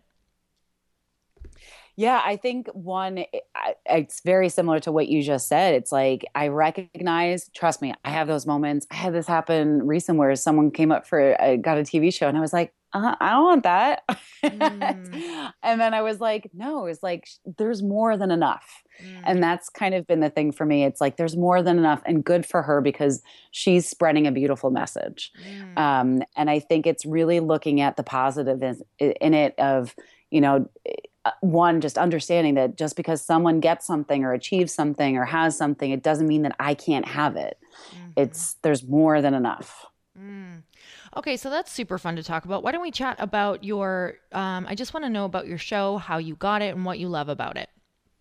Yeah, I think one, it- I- it's very similar to what you just said. It's like I recognize, trust me, I have those moments. I had this happen recent where someone came up for, I got a T V show and I was like, uh, I don't want that. Mm, And then I was like, no, it's like, sh- there's more than enough. mm, And that's kind of been the thing for me. It's like, there's more than enough and good for her because she's spreading a beautiful message. mm, Um, and I think it's really looking at the positive in, in it of, you know, uh, one, just understanding that just because someone gets something or achieves something or has something, it doesn't mean that I can't have it. mhm. It's there's more than enough. Mm. Okay, so that's super fun to talk about. Why don't we chat about your, um, I just want to know about your show, how you got it, and what you love about it.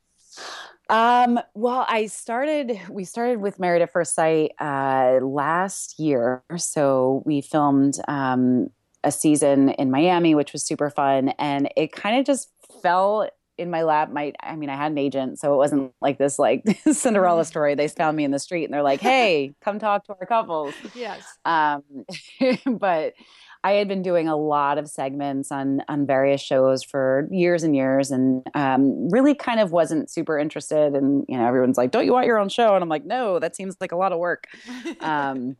Um, well, I started, we started with Married at First Sight uh, last year. So we filmed um, a season in Miami, which was super fun. And it kind of just fell in my lap. My, I mean, I had an agent, so it wasn't like this like Cinderella Mm. story. They found me in the street and they're like, hey, come talk to our couples. Yes. Um, but I had been doing a lot of segments on on various shows for years and years, and um, really kind of wasn't super interested. And you know, everyone's like, "Don't you want your own show?" And I'm like, "No, that seems like a lot of work." Um,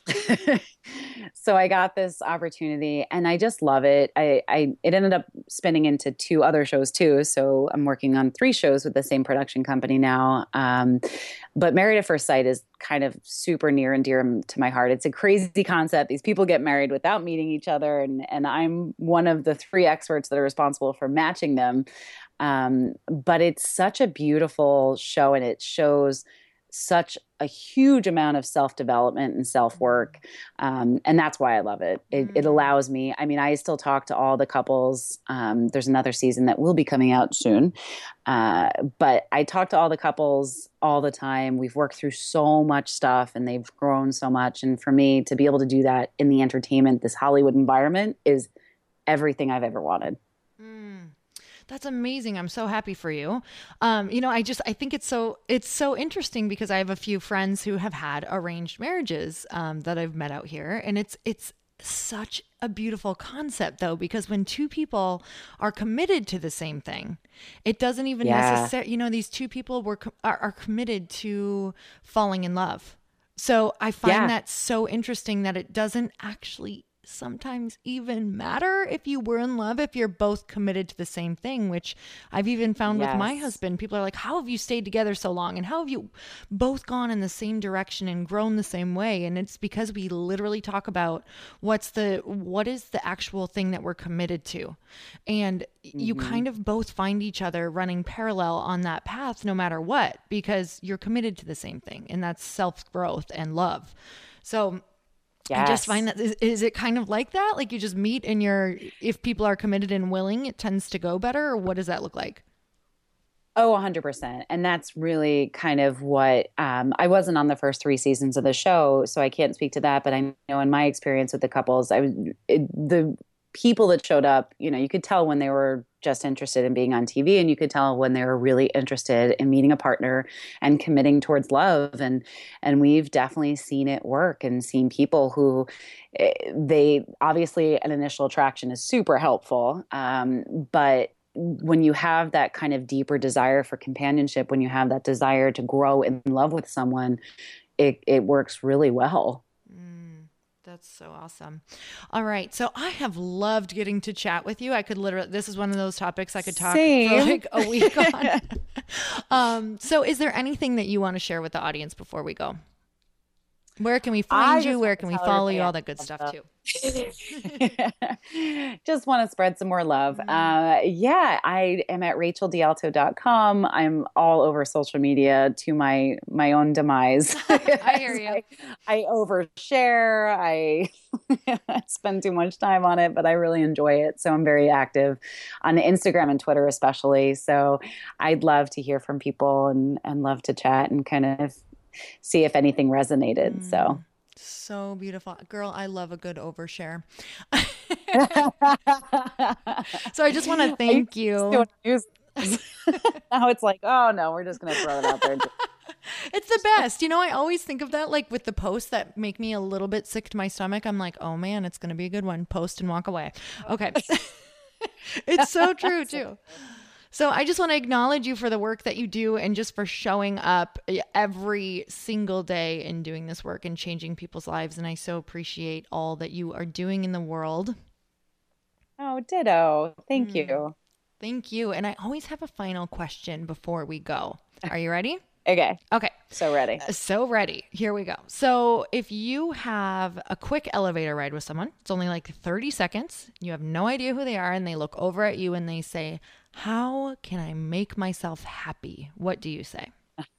so I got this opportunity and I just love it. I, I it ended up spinning into two other shows too. So I'm working on three shows with the same production company now. Um, but Married at First Sight is kind of super near and dear to my heart. It's a crazy concept. These people get married without meeting each other, and and I'm one of the three experts that are responsible for matching them. Um, but it's such a beautiful show, and it shows such a huge amount of self development and self work. Um, and that's why I love it. it. It Mm. allows me, I mean, I still talk to all the couples. Um, there's another season that will be coming out soon. Uh, but I talk to all the couples all the time. We've worked through so much stuff and they've grown so much. And for me to be able to do that in the entertainment, this Hollywood environment is everything I've ever wanted. Mm. That's amazing. I'm so happy for you. Um, you know, I just I think it's so it's so interesting because I have a few friends who have had arranged marriages um, that I've met out here, and it's it's such a beautiful concept though because when two people are committed to the same thing, it doesn't even Yeah. necessarily, you know, these two people were co- are, are committed to falling in love. So I find Yeah. that so interesting that it doesn't actually sometimes even matter if you were in love if you're both committed to the same thing, which I've even found with my Yes. husband. People are like, how have you stayed together so long and how have you both gone in the same direction and grown the same way? And it's because we literally talk about what's the what is the actual thing that we're committed to, and you Hmm. kind of both find each other running parallel on that path no matter what because you're committed to the same thing, and that's self-growth and love. So I just find Yes. that is, is it kind of like that? Like you just meet and you're, if people are committed and willing, it tends to go better. Or what does that look like? Oh, one hundred percent. And that's really kind of what um, I wasn't on the first three seasons of the show, so I can't speak to that. But I know in my experience with the couples, I was it, the people that showed up, you know, you could tell when they were just interested in being on T V, and you could tell when they were really interested in meeting a partner and committing towards love. And and we've definitely seen it work, and seen people who they obviously an initial attraction is super helpful, um, but when you have that kind of deeper desire for companionship, when you have that desire to grow in love with someone, it it works really well. That's so awesome. All right. So I have loved getting to chat with you. I could literally, this is one of those topics I could talk Same. for like a week on. um, so is there anything that you want to share with the audience before we go? Where can we find you? Where can we follow you? All that good stuff too. Just want to spread some more love. Mm-hmm. Uh, yeah, I am at rachel d alto dot com. I'm all over social media to my my own demise. I hear you. I, I overshare. I spend too much time on it, but I really enjoy it. So I'm very active on Instagram and Twitter especially. So I'd love to hear from people and, and love to chat and kind of see if anything resonated. Mm. So so beautiful. Girl, I love a good overshare. So I just want to thank you. Now it's like, oh no, we're just going to throw it out there. It's the best. You know, I always think of that like with the posts that make me a little bit sick to my stomach. I'm like, oh man, it's going to be a good one. Post and walk away. Okay. It's so true too. So I just want to acknowledge you for the work that you do, and just for showing up every single day and doing this work and changing people's lives. And I so appreciate all that you are doing in the world. Oh, ditto. Thank mm. you. Thank you. And I always have a final question before we go. Are you ready? Okay. Okay. So ready. So ready. Here we go. So if you have a quick elevator ride with someone, it's only like thirty seconds. You have no idea who they are, and they look over at you and they say, "How can I make myself happy?" What do you say?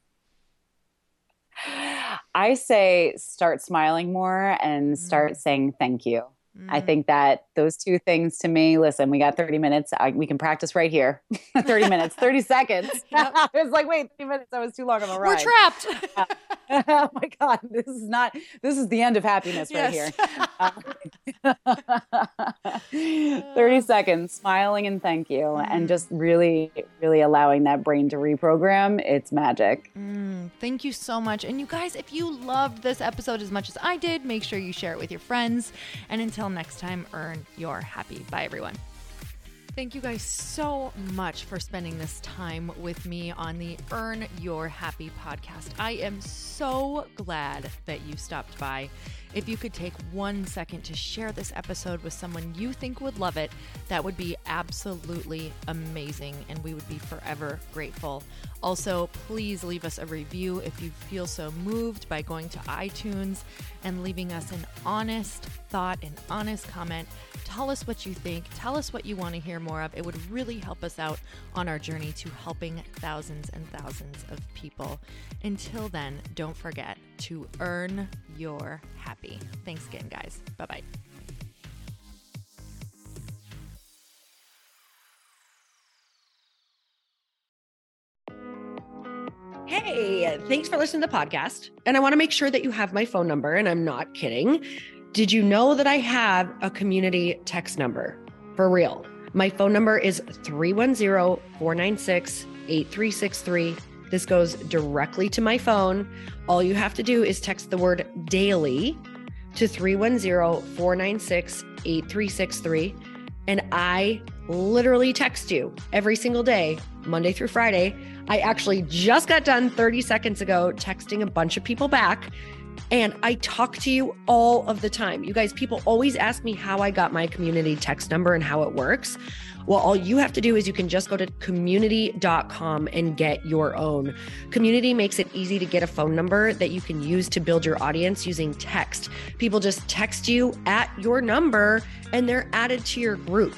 I say start smiling more and start mm. saying thank you. Mm. I think that those two things to me, listen, we got thirty minutes. I, we can practice right here. thirty minutes, thirty seconds. Yep. I was like, wait, thirty minutes. That was too long of a ride. We're trapped. uh, oh my God. This is not, this is the end of happiness right yes. here. Uh, thirty seconds, smiling and thank you. Mm. And just really, really allowing that brain to reprogram. It's magic. Mm, thank you so much. And you guys, if you loved this episode as much as I did, make sure you share it with your friends. And until next time, earn your happy. Bye, everyone. Thank you guys so much for spending this time with me on the Earn Your Happy podcast. I am so glad that you stopped by. If you could take one second to share this episode with someone you think would love it, that would be absolutely amazing, and we would be forever grateful. Also, please leave us a review if you feel so moved by going to iTunes and leaving us an honest thought, an honest comment. Tell us what you think. Tell us what you want to hear more of. It would really help us out on our journey to helping thousands and thousands of people. Until then, don't forget to earn your happy. Thanks again, guys. Bye-bye. Hey, thanks for listening to the podcast. And I want to make sure that you have my phone number, and I'm not kidding. Did you know that I have a community text number? For real. My phone number is three one zero, four nine six, eight three six three. This goes directly to my phone. All you have to do is text the word daily to three one zero, four nine six, eight three six three. And I literally text you every single day, Monday through Friday. I actually just got done thirty seconds ago texting a bunch of people back, and I talk to you all of the time. You guys, people always ask me how I got my community text number and how it works. Well, all you have to do is you can just go to community dot com and get your own. Community makes it easy to get a phone number that you can use to build your audience using text. People just text you at your number and they're added to your group.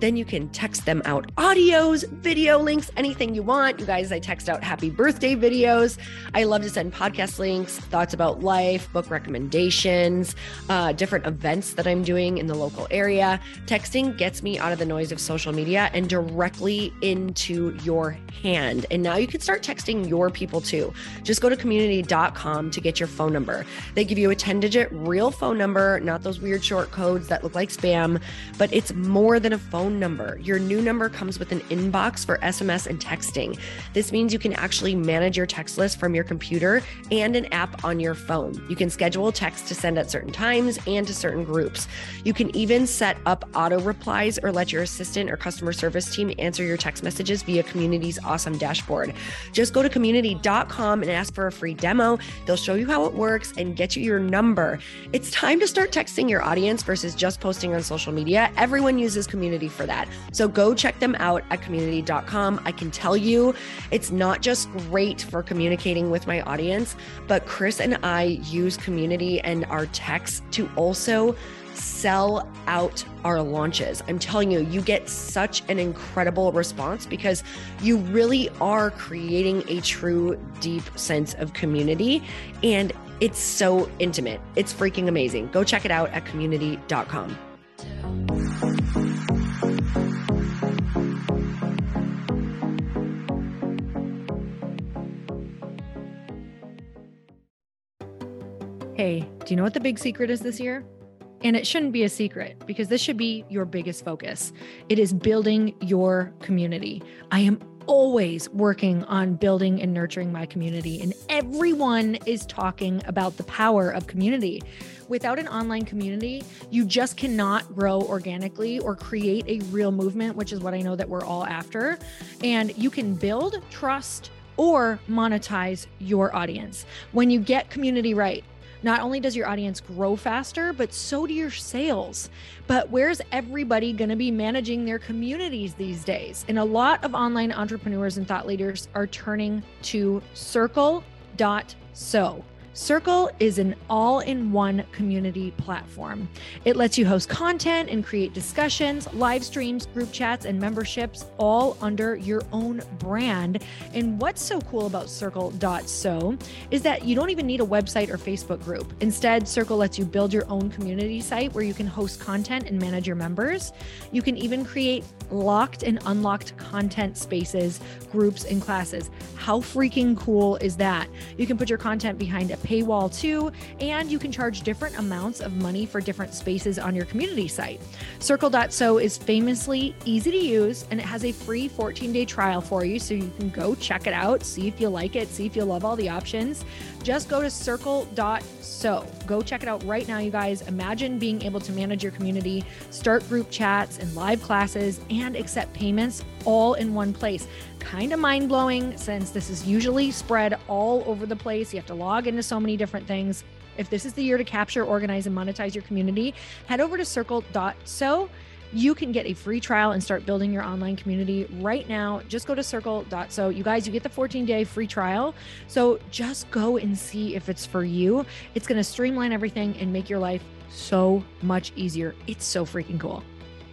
Then you can text them out audios, video links, anything you want. You guys, I text out happy birthday videos. I love to send podcast links, thoughts about life, book recommendations, uh, different events that I'm doing in the local area. Texting gets me out of the noise of social media and directly into your hand. And now you can start texting your people too. Just go to community dot com to get your phone number. They give you a ten digit real phone number, not those weird short codes that look like spam, but it's more than a phone number. Your new number comes with an inbox for S M S and texting. This means you can actually manage your text list from your computer and an app on your phone. You can schedule text to send at certain times and to certain groups. You can even set up auto replies or let your assistant or customer service team answer your text messages via Community's awesome dashboard. Just go to community dot com and ask for a free demo. They'll show you how it works and get you your number. It's time to start texting your audience versus just posting on social media. Everyone uses Community for that. So go check them out at community dot com. I can tell you it's not just great for communicating with my audience, but Chris and I use Community and our texts to also sell out our launches. I'm telling you, you get such an incredible response because you really are creating a true deep sense of community, and it's so intimate. It's freaking amazing. Go check it out at community dot com. Hey, do you know what the big secret is this year? And it shouldn't be a secret because this should be your biggest focus. It is building your community. I am always working on building and nurturing my community, and everyone is talking about the power of community. Without an online community, you just cannot grow organically or create a real movement, which is what I know that we're all after. And you can build trust or monetize your audience. When you get community right, not only does your audience grow faster, but so do your sales. But where's everybody going to be managing their communities these days? And a lot of online entrepreneurs and thought leaders are turning to Circle dot so. Circle is an all-in-one community platform. It lets you host content and create discussions, live streams, group chats, and memberships all under your own brand. And what's so cool about Circle dot so is that you don't even need a website or Facebook group. Instead, Circle lets you build your own community site where you can host content and manage your members. You can even create locked and unlocked content spaces, groups, and classes. How freaking cool is that? You can put your content behind a paywall too, and you can charge different amounts of money for different spaces on your community site. Circle dot so is famously easy to use, and it has a free fourteen day trial for you, so you can go check it out, see if you like it, see if you love all the options. Just go to Circle dot so. Go check it out right now, you guys. Imagine being able to manage your community, start group chats and live classes, and accept payments all in one place. Kind of mind-blowing since this is usually spread all over the place. You have to log into so many different things. If this is the year to capture, organize, and monetize your community, head over to Circle dot so. You can get a free trial and start building your online community right now. Just go to Circle dot so. You guys, you get the fourteen day free trial. So just go and see if it's for you. It's going to streamline everything and make your life so much easier. It's so freaking cool.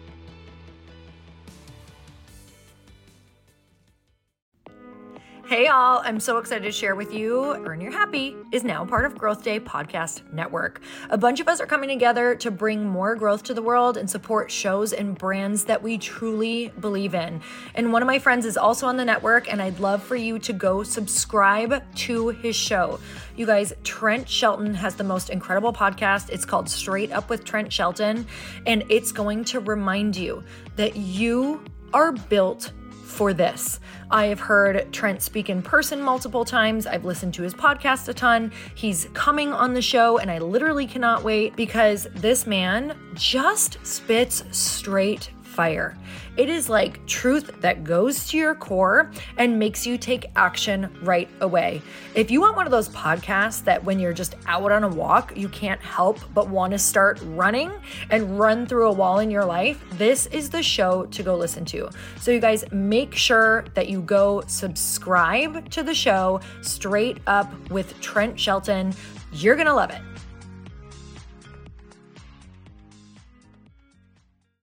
Hey all, I'm so excited to share with you, Earn Your Happy is now part of Growth Day Podcast Network. A bunch of us are coming together to bring more growth to the world and support shows and brands that we truly believe in. And one of my friends is also on the network, and I'd love for you to go subscribe to his show. You guys, Trent Shelton has the most incredible podcast. It's called Straight Up with Trent Shelton, and it's going to remind you that you are built for this. I have heard Trent speak in person multiple times. I've listened to his podcast a ton. He's coming on the show, and I literally cannot wait because this man just spits straight fire. It is like truth that goes to your core and makes you take action right away. If you want one of those podcasts that when you're just out on a walk, you can't help but want to start running and run through a wall in your life, this is the show to go listen to. So you guys, make sure that you go subscribe to the show, Straight Up with Trent Shelton. You're going to love it.